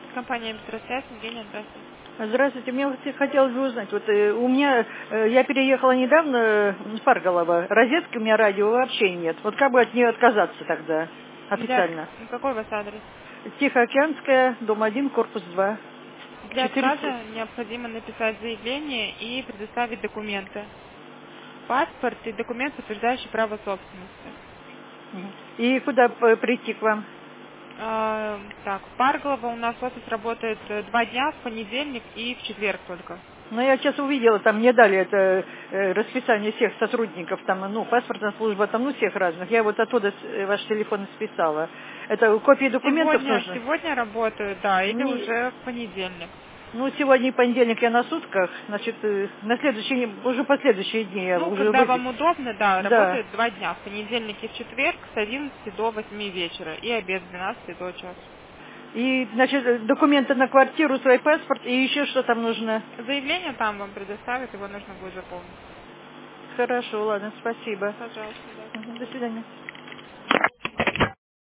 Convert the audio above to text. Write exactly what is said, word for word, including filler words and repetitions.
Компания «Электросвязь», Евгения, здравствуйте. Здравствуйте, мне вот хотелось бы узнать, вот э, у меня, э, я переехала недавно э, в Парголово, розетки у меня радио вообще нет, вот как бы от нее отказаться тогда Для... официально? Какой у вас адрес? Тихоокеанская, дом один, корпус два. Для четыреста. отказа необходимо написать заявление и предоставить документы. Паспорт и документ, подтверждающий право собственности. И куда п- прийти к вам? А, так, в Парголово у нас офис работает э, два дня, в понедельник и в четверг только. Ну, я сейчас увидела, там мне дали это э, расписание всех сотрудников, там, ну, паспортная служба, там, ну, всех разных. Я вот оттуда с- э, ваш телефон списала. Это копии документов Сегодня, нужно? сегодня работают, да, или Не, уже в понедельник. ну, сегодня понедельник я на сутках, значит, э, на следующий, уже последующие дни я Ну, уже когда выйду. вам удобно, да, Да. работает два дня, в понедельник и в четверг с одиннадцати до восьми вечера и обед с двенадцати до часа. И, значит, э, документы на квартиру, свой паспорт и еще что там нужно. Заявление там вам предоставят, его нужно будет заполнить. Хорошо, ладно, спасибо. Пожалуйста, да. Мгм, до свидания.